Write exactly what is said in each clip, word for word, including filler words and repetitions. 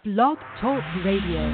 Blog Talk Radio.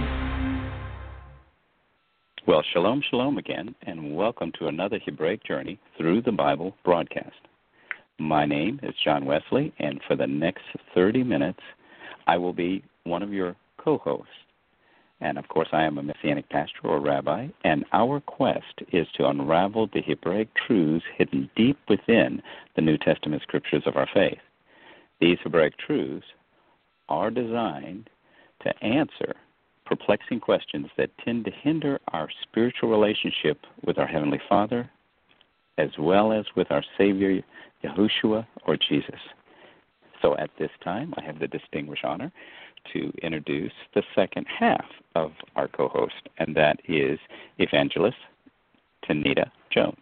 Well, shalom, shalom again, and welcome to another Hebraic Journey Through the Bible broadcast. My name is John Wesley, and for the next thirty minutes, I will be one of your co-hosts. And, of course, I am a Messianic pastor or rabbi, and our quest is to unravel the Hebraic truths hidden deep within the New Testament scriptures of our faith. These Hebraic truths are designed to answer perplexing questions that tend to hinder our spiritual relationship with our Heavenly Father, as well as with our Savior, Yahushua, or Jesus. So at this time, I have the distinguished honor to introduce the second half of our co-host, and that is Evangelist Tanita Jones.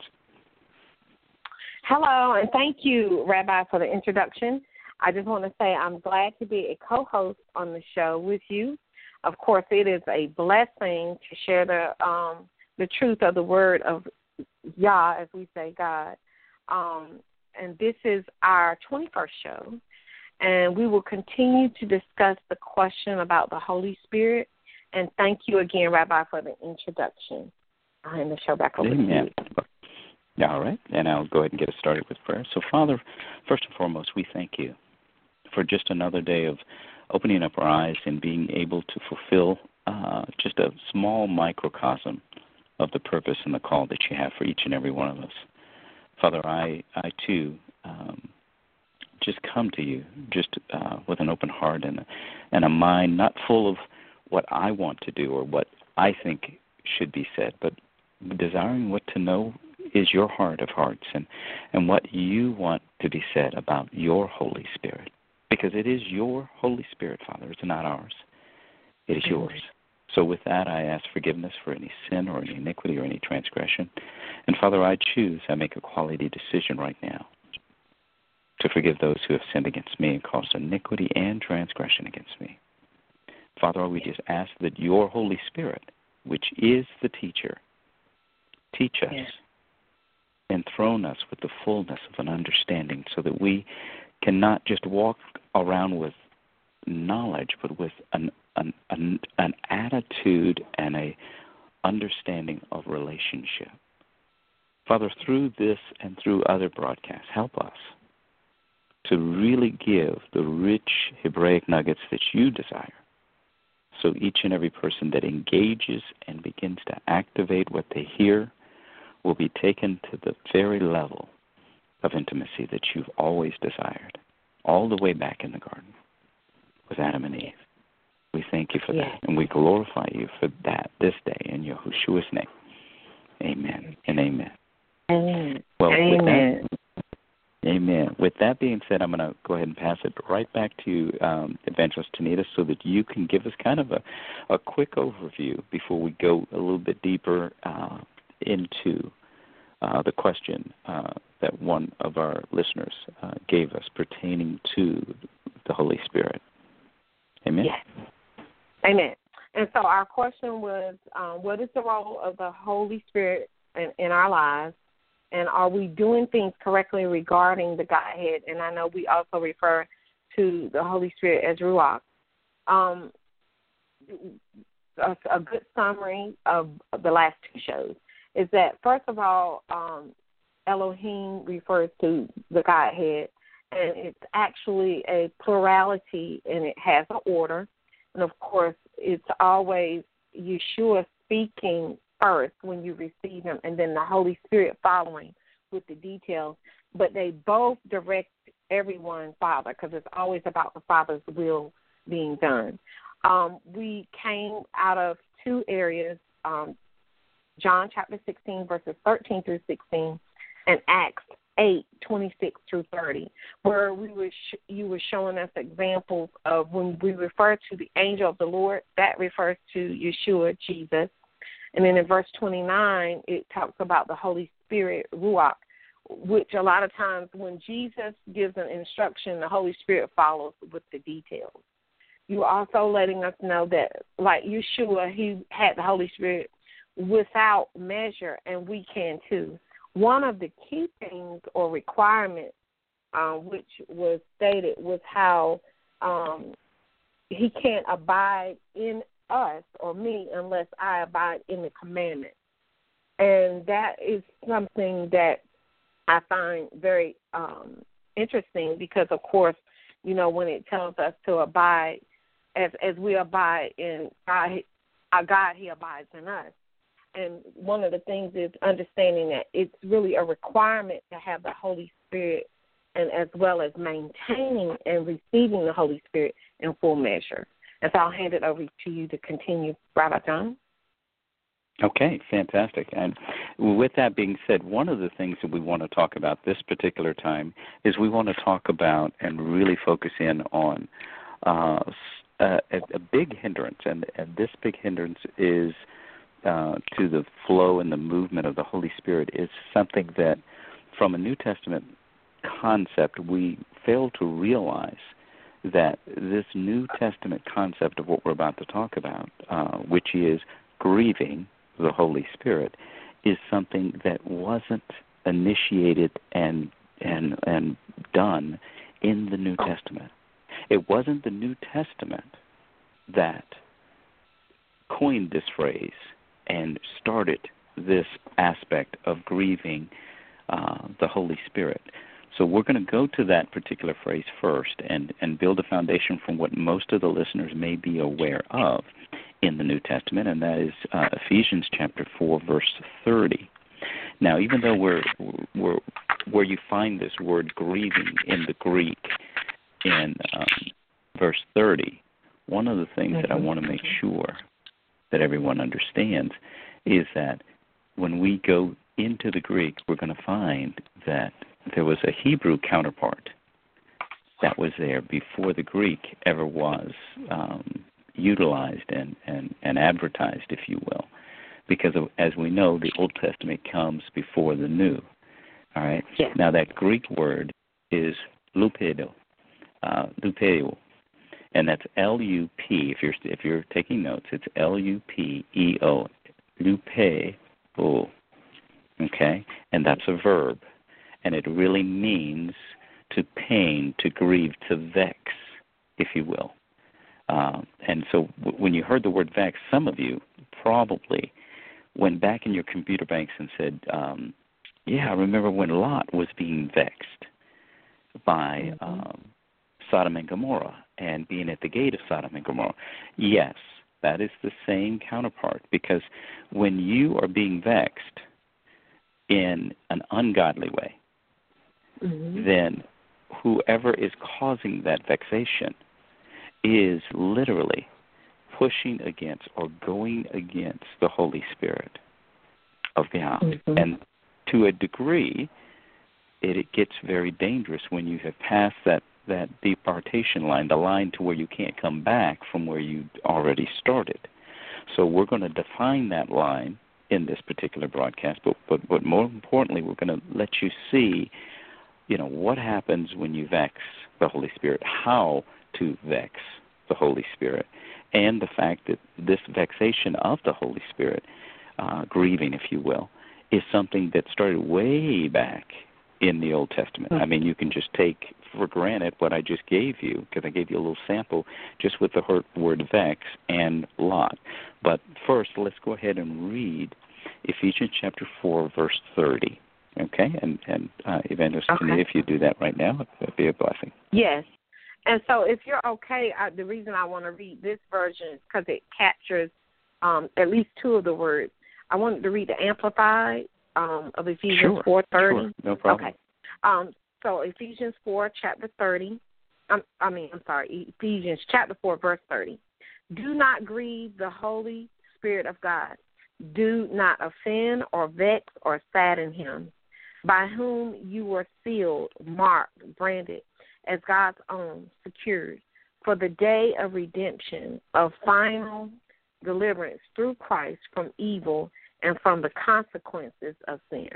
Hello, and thank you, Rabbi, for the introduction. I just want to say I'm glad to be a co-host on the show with you. Of course, it is a blessing to share the um, the truth of the word of Yah, as we say, God. Um, and this is our twenty-first show, and we will continue to discuss the question about the Holy Spirit. And thank you again, Rabbi, for the introduction. I hand the show back over Amen. to you. All right, and I'll go ahead and get us started with prayer. So, Father, first and foremost, we thank you for just another day of opening up our eyes and being able to fulfill uh, just a small microcosm of the purpose and the call that you have for each and every one of us. Father, I, I too, um, just come to you just uh, with an open heart and a, and a mind not full of what I want to do or what I think should be said, but desiring what to know is your heart of hearts and, and what you want to be said about your Holy Spirit. Because it is your Holy Spirit, Father. It's not ours. It is yours. So with that, I ask forgiveness for any sin or any iniquity or any transgression. And, Father, I choose, I make a quality decision right now to forgive those who have sinned against me and caused iniquity and transgression against me. Father, we just ask that your Holy Spirit, which is the teacher, teach us, yes. enthrone us with the fullness of an understanding so that we cannot just walk around with knowledge, but with an, an an an attitude and a understanding of relationship. Father, through this and through other broadcasts, help us to really give the rich Hebraic nuggets that you desire, so each and every person that engages and begins to activate what they hear will be taken to the very level of intimacy that you've always desired, all the way back in the garden with Adam and Eve. We thank you for yes. that, and we glorify you for that this day in Yahushua's name. Amen and amen. Amen. Well, amen. With that, amen. With that being said, I'm going to go ahead and pass it right back to you, um, Evangelist Tanita, so that you can give us kind of a, a quick overview before we go a little bit deeper uh, into Uh, the question uh, that one of our listeners uh, gave us pertaining to the Holy Spirit. Amen? Yes. Amen. And so our question was, um, what is the role of the Holy Spirit in, in our lives, and are we doing things correctly regarding the Godhead? And I know we also refer to the Holy Spirit as Ruach. Um, a, a good summary of, of the last two shows is that, first of all, um, Elohim refers to the Godhead, and it's actually a plurality, and it has an order. And, of course, it's always Yeshua speaking first when you receive him, and then the Holy Spirit following with the details. But they both direct everyone, Father, because it's always about the Father's will being done. Um, we came out of two areas, um, John chapter sixteen, verses thirteen through sixteen, and Acts eight, twenty-six through thirty, where we were sh- you were showing us examples of when we refer to the angel of the Lord, that refers to Yeshua, Jesus. And then in verse twenty-nine, it talks about the Holy Spirit, Ruach, which a lot of times when Jesus gives an instruction, the Holy Spirit follows with the details. You are also letting us know that, like Yeshua, he had the Holy Spirit without measure, and we can too. One of the key things or requirements, uh, which was stated, was how um, he can't abide in us or me unless I abide in the commandment. And that is something that I find very um, interesting because, of course, you know, when it tells us to abide, as as we abide in God, our God, he abides in us. And one of the things is understanding that it's really a requirement to have the Holy Spirit, and as well as maintaining and receiving the Holy Spirit in full measure. And so I'll hand it over to you to continue, Rabbi John. Okay, fantastic. And with that being said, one of the things that we want to talk about this particular time is we want to talk about and really focus in on uh, a, a big hindrance, and, and this big hindrance is uh, to the flow and the movement of the Holy Spirit is something that from a New Testament concept we fail to realize that this New Testament concept of what we're about to talk about, uh, which is grieving the Holy Spirit, is something that wasn't initiated and and and done in the New Testament. It wasn't the New Testament that coined this phrase and started this aspect of grieving uh, the Holy Spirit. So we're going to go to that particular phrase first and, and build a foundation from what most of the listeners may be aware of in the New Testament, and that is uh, Ephesians chapter four, verse thirty. Now, even though we're, we're where you find this word grieving in the Greek in um, verse thirty, one of the things mm-hmm. that I want to make sure that everyone understands is that when we go into the Greek, we're going to find that there was a Hebrew counterpart that was there before the Greek ever was um, utilized and, and, and advertised, if you will, because of, as we know, the Old Testament comes before the New. All right. Yeah. Now that Greek word is lupedo, uh, lupeo, and that's L U P. If you're if you're taking notes, it's L U P E O, lupeo. Okay, and that's a verb, and it really means to pain, to grieve, to vex, if you will. Um, and so w- when you heard the word vex, some of you probably went back in your computer banks and said, um, yeah, I remember when Lot was being vexed by mm-hmm. um, Sodom and Gomorrah and being at the gate of Sodom and Gomorrah. Yes, that is the same counterpart, because when you are being vexed in an ungodly way, mm-hmm. then whoever is causing that vexation is literally pushing against or going against the Holy Spirit of God. Mm-hmm. And to a degree, it, it gets very dangerous when you have passed that, that departation line, the line to where you can't come back from where you already started. So we're going to define that line in this particular broadcast, but, but, but more importantly, we're going to let you see, you know, what happens when you vex the Holy Spirit, how to vex the Holy Spirit, and the fact that this vexation of the Holy Spirit, uh, grieving, if you will, is something that started way back in the Old Testament. Mm-hmm. I mean, you can just take for granted what I just gave you, because I gave you a little sample just with the word vex and Lot. But first, let's go ahead and read Ephesians chapter four, verse thirty. Okay? And, and uh, Evangelist, okay. if you do that right now, it would be a blessing. Yes. And so if you're okay, I, the reason I want to read this version is because it captures um, at least two of the words. I wanted to read the Amplified um, of Ephesians sure, four thirty. Sure, no problem. Okay. Um, so Ephesians four, chapter thirty. Um, I mean, I'm sorry, Ephesians chapter four, verse thirty. Do not grieve the Holy Spirit of God. Do not offend or vex or sadden him, by whom you were sealed, marked, branded as God's own, secured for the day of redemption, of final deliverance through Christ from evil and from the consequences of sin.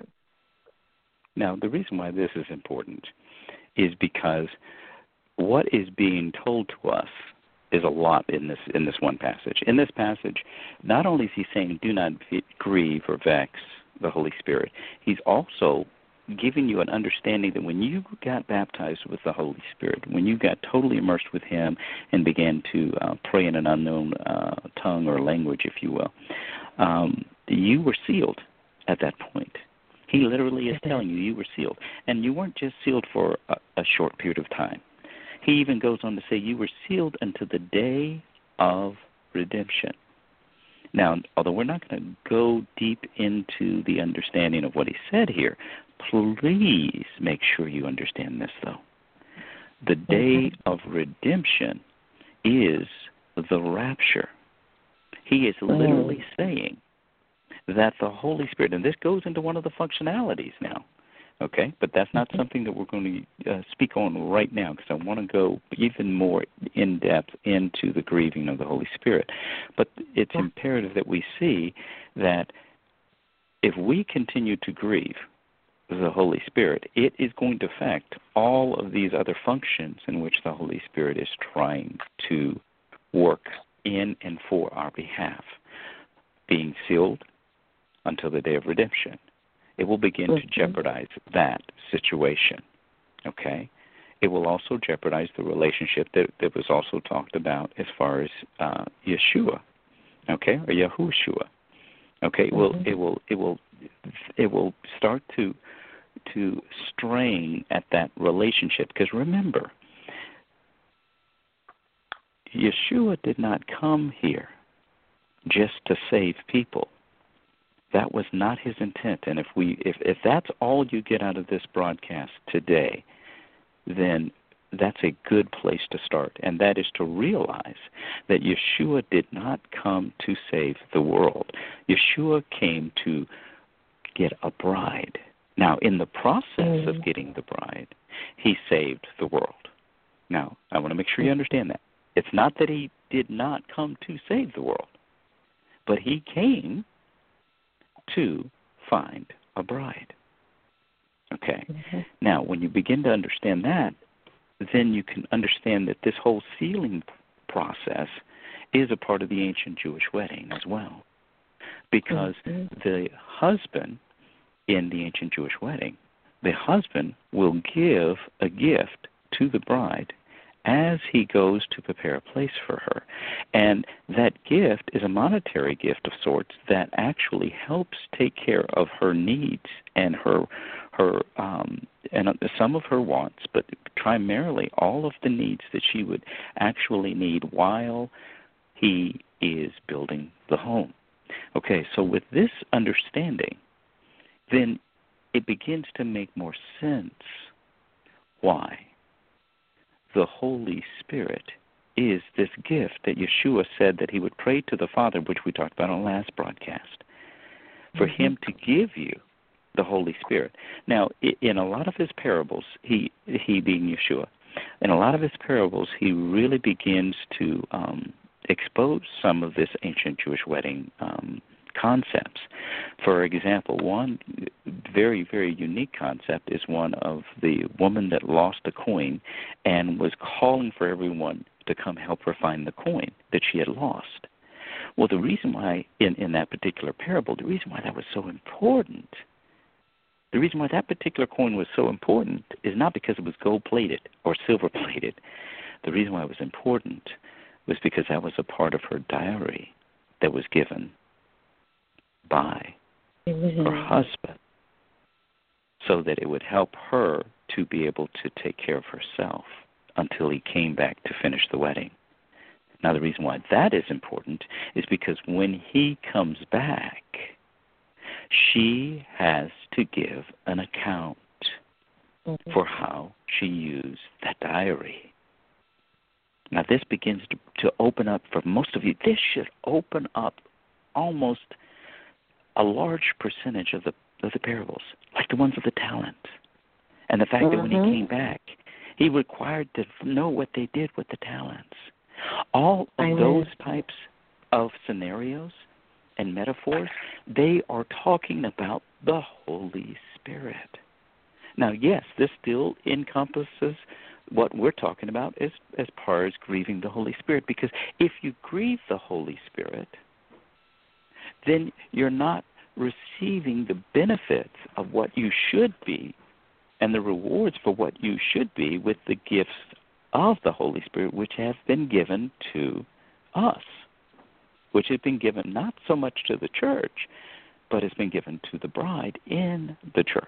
Now, the reason why this is important is because what is being told to us is a lot in this in this one passage. In this passage, not only is he saying do not grieve or vex the Holy Spirit, he's also giving you an understanding that when you got baptized with the Holy Spirit, when you got totally immersed with Him and began to uh, pray in an unknown uh, tongue or language, if you will, um, you were sealed at that point. He literally is telling you you were sealed. And you weren't just sealed for a, a short period of time. He even goes on to say you were sealed unto the day of redemption. Now, although we're not going to go deep into the understanding of what he said here, please make sure you understand this, though. The day of redemption is the rapture. He is literally saying that the Holy Spirit, and this goes into one of the functionalities now, okay? But that's not something that we're going to uh, speak on right now, because I want to go even more in-depth into the grieving of the Holy Spirit. But it's imperative that we see that if we continue to grieve the Holy Spirit, it is going to affect all of these other functions in which the Holy Spirit is trying to work in and for our behalf. Being sealed until the day of redemption, it will begin to jeopardize that situation, okay? It will also jeopardize the relationship that, that was also talked about as far as uh, Yeshua, okay, or Yahushua, okay? It will, it will, it will, it will start to to strain at that relationship, because remember, Yeshua did not come here just to save people. That was not his intent. And if we if, if that's all you get out of this broadcast today, then that's a good place to start. And that is to realize that Yeshua did not come to save the world. Yeshua came to get a bride. Now, in the process mm. of getting the bride, he saved the world. Now, I want to make sure you understand that. It's not that he did not come to save the world, but he came to find a bride. Okay. Mm-hmm. Now, when you begin to understand that, then you can understand that this whole sealing process is a part of the ancient Jewish wedding as well. Because mm-hmm. the husband in the ancient Jewish wedding, the husband will give a gift to the bride as he goes to prepare a place for her. And that gift is a monetary gift of sorts that actually helps take care of her needs and her her um, and some of her wants, but primarily all of the needs that she would actually need while he is building the home. Okay, so with this understanding, then it begins to make more sense why the Holy Spirit is this gift that Yeshua said that he would pray to the Father, which we talked about on the last broadcast, for mm-hmm. him to give you the Holy Spirit. Now, in a lot of his parables, he he being Yeshua, in a lot of his parables, he really begins to um, expose some of this ancient Jewish wedding um, concepts. For example, one very, very unique concept is one of the woman that lost a coin and was calling for everyone to come help her find the coin that she had lost. Well, the reason why, in, in that particular parable, the reason why that was so important, the reason why that particular coin was so important is not because it was gold-plated or silver-plated. The reason why it was important was because that was a part of her diary that was given by mm-hmm. her husband, so that it would help her to be able to take care of herself until he came back to finish the wedding. Now, the reason why that is important is because when he comes back, she has to give an account mm-hmm. for how she used that diary. Now, this begins to, to open up for most of you. This should open up almost a large percentage of the of the parables, like the ones of the talents. And the fact mm-hmm. that when he came back, he required to know what they did with the talents. All of Amen. Those types of scenarios and metaphors, they are talking about the Holy Spirit. Now, yes, this still encompasses what we're talking about as, as far as grieving the Holy Spirit, because if you grieve the Holy Spirit, then you're not receiving the benefits of what you should be and the rewards for what you should be with the gifts of the Holy Spirit, which have been given to us, which has been given not so much to the church, but has been given to the bride in the church.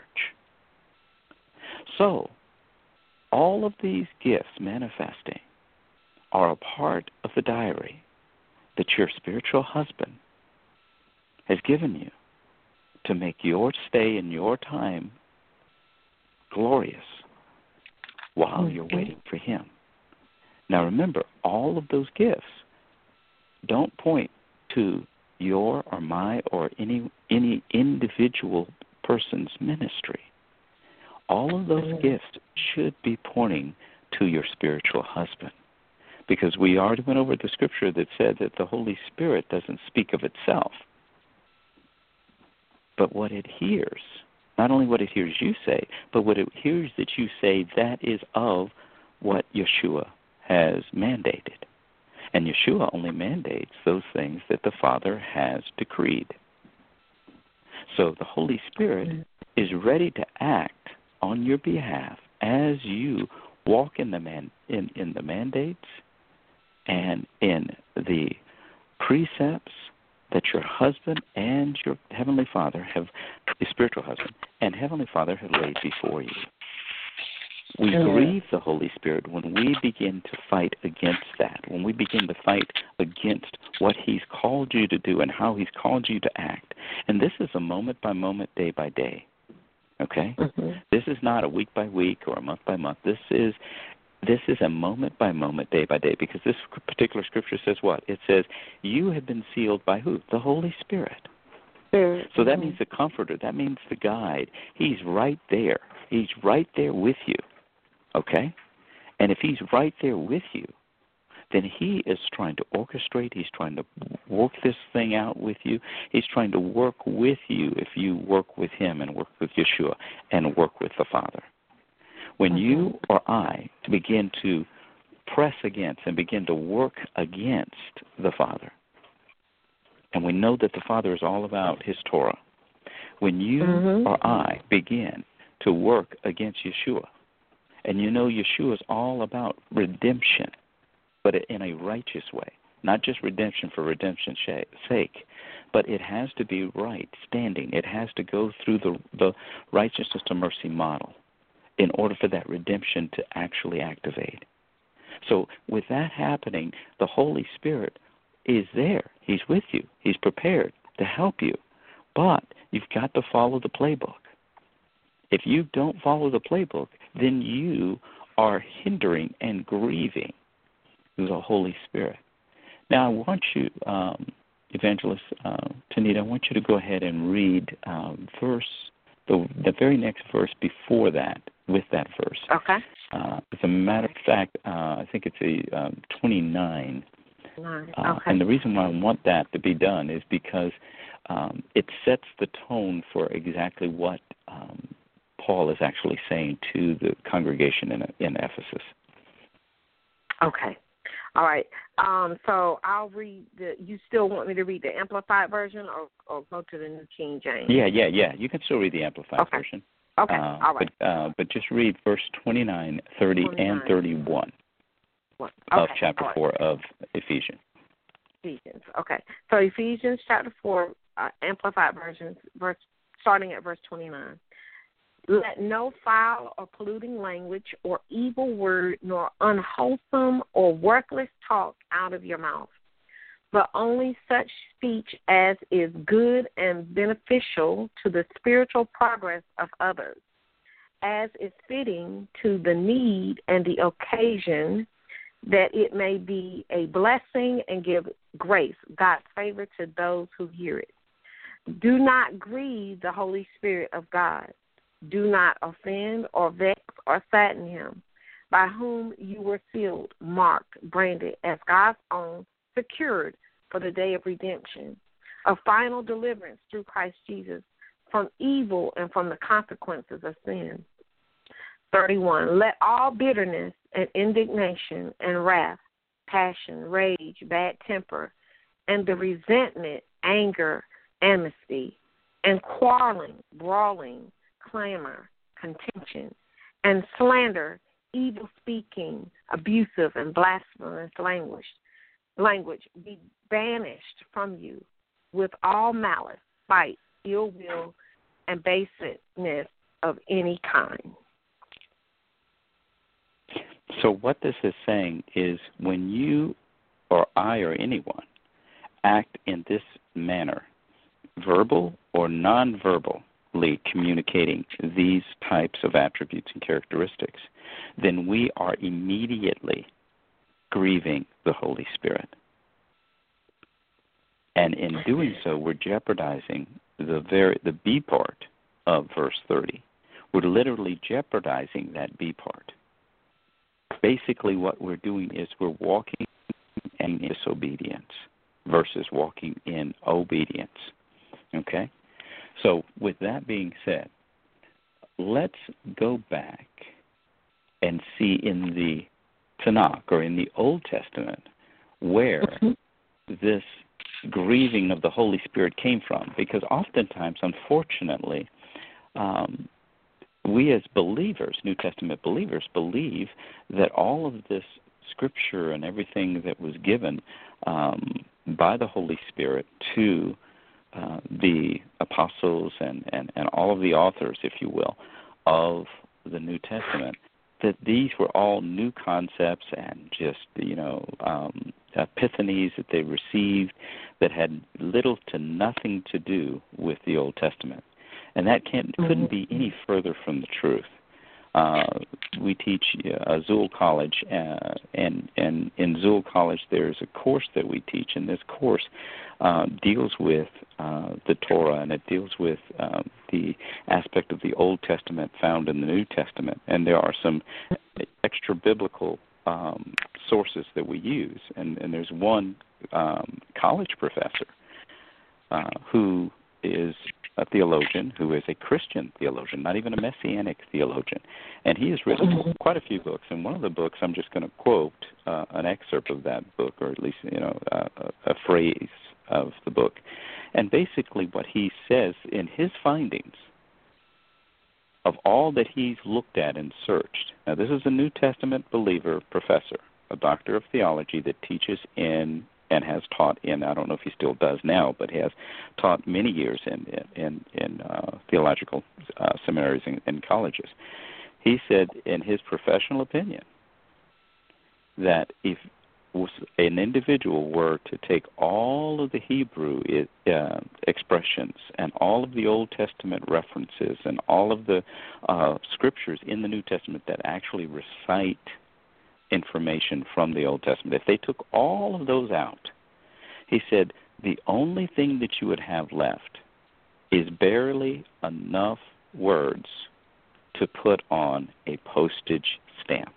So, all of these gifts manifesting are a part of the diary that your spiritual husband has given you to make your stay and your time glorious while mm-hmm. you're waiting for him. Now remember, all of those gifts don't point to your or my or any any individual person's ministry. All of those mm-hmm. gifts should be pointing to your spiritual husband, because we already went over the scripture that said that the Holy Spirit doesn't speak of itself, but what it hears. Not only what it hears you say, but what it hears that you say, that is of what Yeshua has mandated. And Yeshua only mandates those things that the Father has decreed. So the Holy Spirit mm-hmm. is ready to act on your behalf as you walk in the man in, in the mandates and in the precepts that your husband and your Heavenly Father have, your spiritual husband and Heavenly Father have laid before you. We mm-hmm. grieve the Holy Spirit when we begin to fight against that, when we begin to fight against what He's called you to do and how He's called you to act. And this is a moment by moment, day by day. Okay? Mm-hmm. This is not a week by week or a month by month. This is This is a moment by moment, day by day, because this particular scripture says what? It says, you have been sealed by who? The Holy Spirit. Spirit. So that mm-hmm. means the comforter. That means the guide. He's right there. He's right there with you. Okay? And if he's right there with you, then he is trying to orchestrate. He's trying to work this thing out with you. He's trying to work with you if you work with him and work with Yeshua and work with the Father. When you or I begin to press against and begin to work against the Father, and we know that the Father is all about his Torah, when you mm-hmm. or I begin to work against Yeshua, and you know Yeshua is all about redemption, but in a righteous way, not just redemption for redemption's sake, but it has to be right, standing. It has to go through the, the righteousness to mercy model in order for that redemption to actually activate. So with that happening, the Holy Spirit is there. He's with you. He's prepared to help you. But you've got to follow the playbook. If you don't follow the playbook, then you are hindering and grieving the Holy Spirit. Now, I want you, um, Evangelist uh, Tanita, I want you to go ahead and read um, verse, the, the very next verse before that, with that verse. Okay. Uh, as a matter of fact, uh, I think it's a um, twenty-nine. Nine. Uh, okay. And the reason why I want that to be done is because um, it sets the tone for exactly what um, Paul is actually saying to the congregation in, in Ephesus. Okay. All right. Um, so I'll read the, you still want me to read the Amplified version or, or go to the New King James? Yeah, yeah, yeah. You can still read the Amplified okay. version. Okay, uh, all right. But, uh, but just read verse twenty-nine, thirty, twenty-nine. and thirty-one okay. of chapter right. four of Ephesians. Ephesians, okay. So Ephesians chapter four, uh, Amplified version, verse, starting at verse twenty-nine. Let no foul or polluting language or evil word nor unwholesome or worthless talk out of your mouth, but only such speech as is good and beneficial to the spiritual progress of others, as is fitting to the need and the occasion, that it may be a blessing and give grace, God's favor to those who hear it. Do not grieve the Holy Spirit of God. Do not offend or vex or sadden him, by whom you were sealed, marked, branded as God's own, secured for the day of redemption, a final deliverance through Christ Jesus from evil and from the consequences of sin. thirty-one. Let all bitterness and indignation and wrath, passion, rage, bad temper, and the resentment, anger, amnesty, and quarreling, brawling, clamor, contention, and slander, evil speaking, abusive, and blasphemous language, language be banished from you with all malice, spite, ill will, and baseness of any kind. So what this is saying is when you or I or anyone act in this manner, verbal or non-verbally communicating these types of attributes and characteristics, then we are immediately grieving the Holy Spirit. And in doing so, we're jeopardizing the very the B part of verse thirty. We're literally jeopardizing that B part. Basically, what we're doing is we're walking in disobedience versus walking in obedience. Okay? So with that being said, let's go back and see in the Tanakh or in the Old Testament where this grieving of the Holy Spirit came from. Because oftentimes, unfortunately, um, we as believers, New Testament believers, believe that all of this Scripture and everything that was given um, by the Holy Spirit to uh, the apostles and, and, and all of the authors, if you will, of the New Testament, that these were all new concepts and just, you know, um, epiphanies that they received that had little to nothing to do with the Old Testament. And that can't, couldn't be any further from the truth. Uh, we teach uh, Azul College, uh, and, and in Azul College there's a course that we teach, and this course uh, deals with uh, the Torah, and it deals with um, the aspect of the Old Testament found in the New Testament. And there are some extra biblical um, sources that we use, and, and there's one um, college professor uh, who is a theologian who is a Christian theologian, not even a Messianic theologian. And he has written quite a few books. And one of the books, I'm just going to quote uh, an excerpt of that book, or at least, you know, uh, a phrase of the book. And basically what he says in his findings of all that he's looked at and searched. Now, this is a New Testament believer professor, a doctor of theology that teaches in and has taught in, I don't know if he still does now, but he has taught many years in in, in uh, theological uh, seminaries and, and colleges. He said, in his professional opinion, that if an individual were to take all of the Hebrew uh, expressions and all of the Old Testament references and all of the uh, scriptures in the New Testament that actually recite information from the Old Testament, if they took all of those out, he said the only thing that you would have left is barely enough words to put on a postage stamp.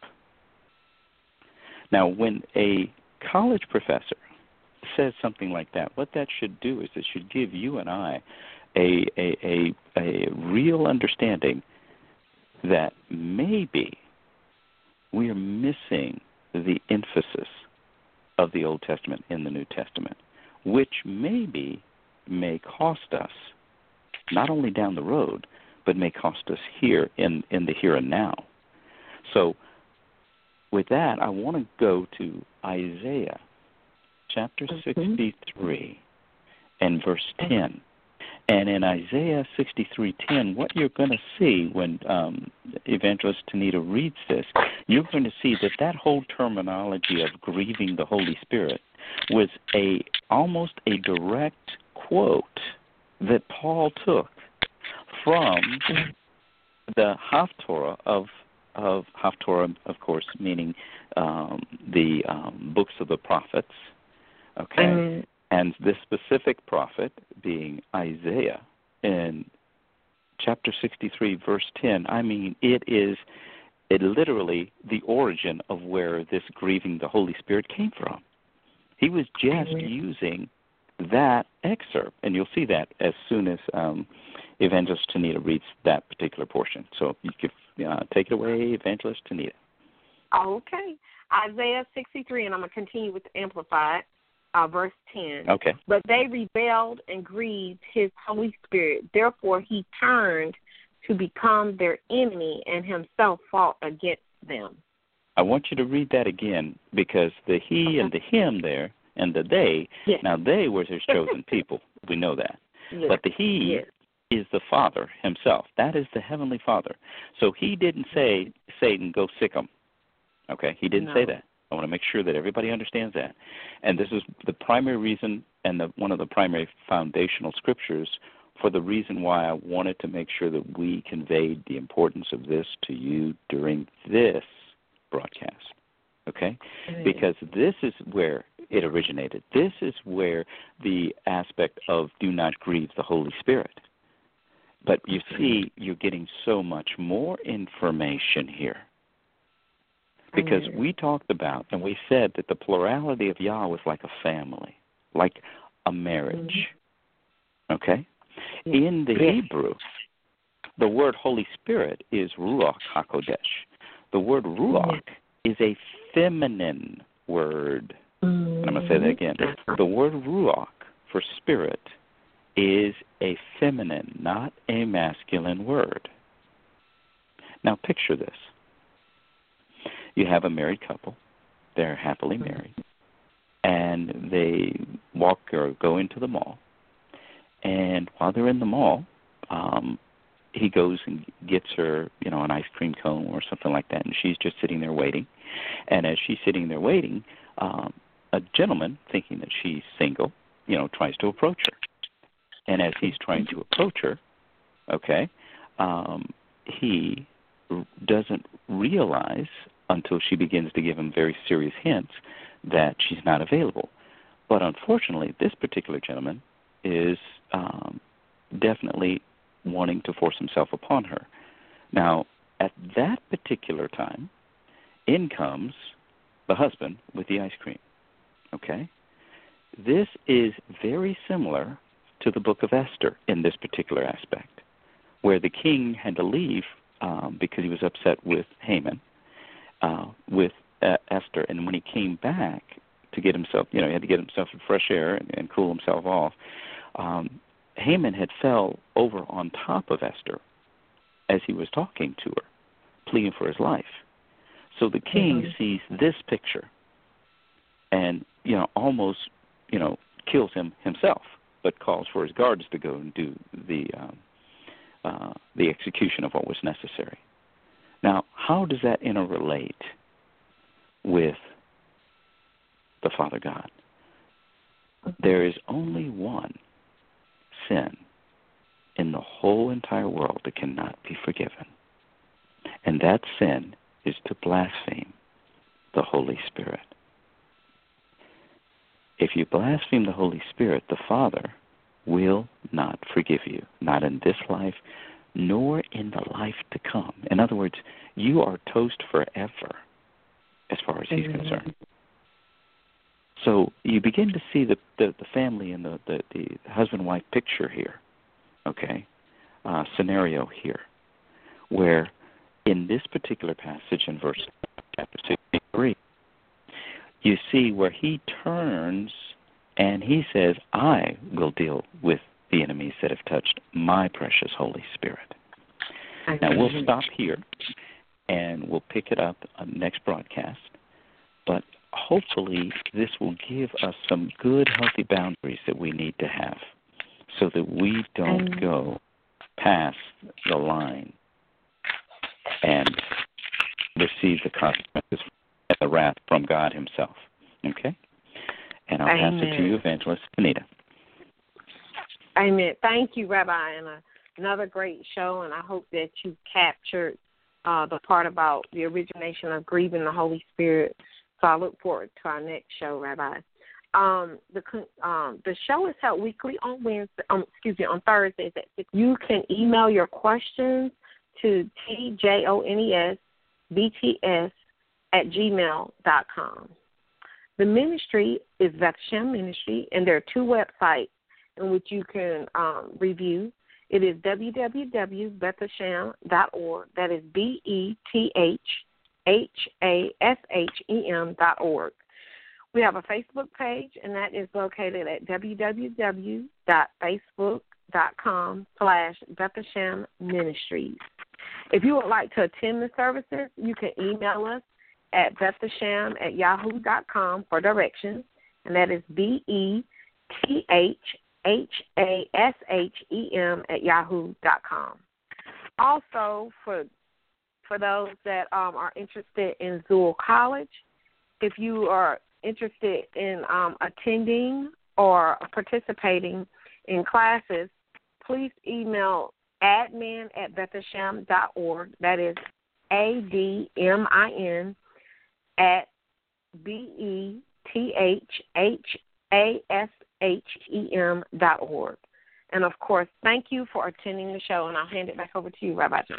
Now, when a college professor says something like that, what that should do is it should give you and I a, a, a, a real understanding that maybe we are missing the emphasis of the Old Testament in the New Testament, which maybe may cost us, not only down the road, but may cost us here in, in the here and now. So with that, I want to go to Isaiah chapter sixty-three and verse ten. And in Isaiah sixty-three ten, what you're going to see when um, Evangelist Tanita reads this, you're going to see that that whole terminology of grieving the Holy Spirit was a almost a direct quote that Paul took from the Haftorah of of Haftorah, of course, meaning um, the um, books of the prophets. Okay. Mm-hmm. And this specific prophet being Isaiah in chapter sixty-three, verse ten, I mean, it is it literally the origin of where this grieving the Holy Spirit came from. He was just mm-hmm. using that excerpt, and you'll see that as soon as um, Evangelist Tanita reads that particular portion. So you can uh, take it away, Evangelist Tanita. Okay. Isaiah sixty-three, and I'm going to continue with the Amplified. Uh, verse ten. Okay. But they rebelled and grieved his Holy Spirit. Therefore, he turned to become their enemy and himself fought against them. I want you to read that again, because the he Okay. and the him there and the they, yes. now they were his chosen people. We know that. yes. But the he yes. is the Father himself. That is the Heavenly Father. So he didn't say, Satan, go sick him. Okay? He didn't no. say that. I want to make sure that everybody understands that. And this is the primary reason and the, one of the primary foundational scriptures for the reason why I wanted to make sure that we conveyed the importance of this to you during this broadcast. Okay? Amen. Because this is where it originated. This is where the aspect of do not grieve the Holy Spirit. But you see, you're getting so much more information here. Because Amen. we talked about and we said that the plurality of Yah was like a family, like a marriage. Mm-hmm. Okay? Yes. In the yes. Hebrew, the word Holy Spirit is Ruach HaKodesh. The word Ruach yes. is a feminine word. Mm-hmm. And I'm going to say that again. The word Ruach for spirit is a feminine, not a masculine word. Now picture this. You have a married couple. They're happily married. And they walk or go into the mall. And while they're in the mall, um, he goes and gets her, you know, an ice cream cone or something like that, and she's just sitting there waiting. And as she's sitting there waiting, um, a gentleman, thinking that she's single, you know, tries to approach her. And as he's trying to approach her, okay, um, he doesn't realize until she begins to give him very serious hints that she's not available. But unfortunately, this particular gentleman is um, definitely wanting to force himself upon her. Now, at that particular time, in comes the husband with the ice cream, okay? This is very similar to the book of Esther in this particular aspect, where the king had to leave um, because he was upset with Haman, uh, with uh, Esther, and when he came back to get himself, you know, he had to get himself some fresh air and, and cool himself off, um, Haman had fell over on top of Esther as he was talking to her, pleading for his life. So the king mm-hmm. sees this picture and, you know, almost, you know, kills him himself, but calls for his guards to go and do the um, uh, the execution of what was necessary. Now, how does that interrelate with the Father God? There is only one sin in the whole entire world that cannot be forgiven, and that sin is to blaspheme the Holy Spirit. If you blaspheme the Holy Spirit, the Father will not forgive you, not in this life, nor in the life to come. In other words, you are toast forever as far as He's concerned. So you begin to see the, the, the family and the, the, the husband-wife picture here, okay, uh, scenario here, where in this particular passage in verse chapter sixty-three, you see where he turns and he says, I will deal with the enemies that have touched my precious Holy Spirit. Now, we'll stop here and we'll pick it up on the next broadcast, but hopefully this will give us some good, healthy boundaries that we need to have so that we don't go past the line and receive the consequences and the wrath from God Himself. Okay? And I'll Amen. pass it to you, Evangelist Anita. Amen. Thank you, Rabbi, and uh, another great show, and I hope that you captured uh, the part about the origination of grieving the Holy Spirit. So I look forward to our next show, Rabbi. Um, the um, the show is held weekly on Wednesday. Um, excuse me, on Thursdays at six. You can email your questions to T J O N E S B T S at gmail dot com. The ministry is Beth Shem Ministry, and there are two websites in which you can um, review. It is w w w dot beth hashem dot org. That is B E T H H A S H E M dot org. We have a Facebook page, and that is located at w w w dot facebook com slash Bethlehem Ministries. If you would like to attend the services, you can email us at Bethlehem at yahoo dot com for directions, and that is B E T H H A S H E M at yahoo dot com. Also, for for those that um, are interested in Zool College, if you are interested in um, attending or participating in classes, please email admin at bethlehem dot org. That is A D M I N at B E T H H A S H E M dot org. And, of course, thank you for attending the show, and I'll hand it back over to you, Rabbi John.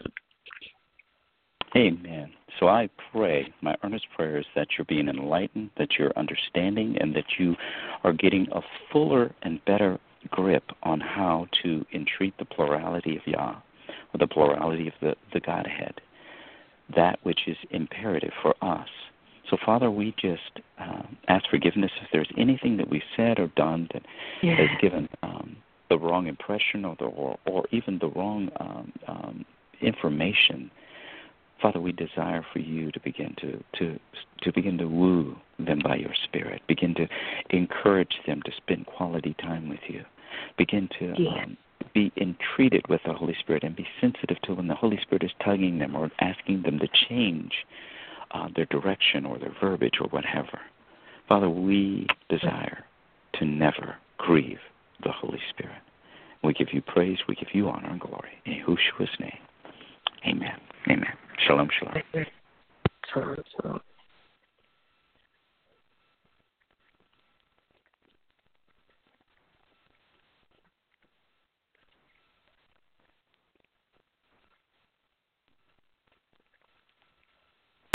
Amen. So I pray, my earnest prayer is that you're being enlightened, that you're understanding, and that you are getting a fuller and better grip on how to entreat the plurality of Yah, or the plurality of the, the Godhead, that which is imperative for us. So, Father, we just uh, ask forgiveness if there's anything that we've said or done that yeah. has given um, the wrong impression or, the, or, or even the wrong um, um, information. Father, we desire for you to begin to, to to begin to woo them by your Spirit. Begin to encourage them to spend quality time with you. Begin to yeah. um, be entreated with the Holy Spirit and be sensitive to when the Holy Spirit is tugging them or asking them to change uh, their direction or their verbiage or whatever. Father, we desire to never grieve the Holy Spirit. We give you praise, we give you honor and glory. In Yahushua's name, amen. Amen. Shalom, shalom. Shalom, shalom.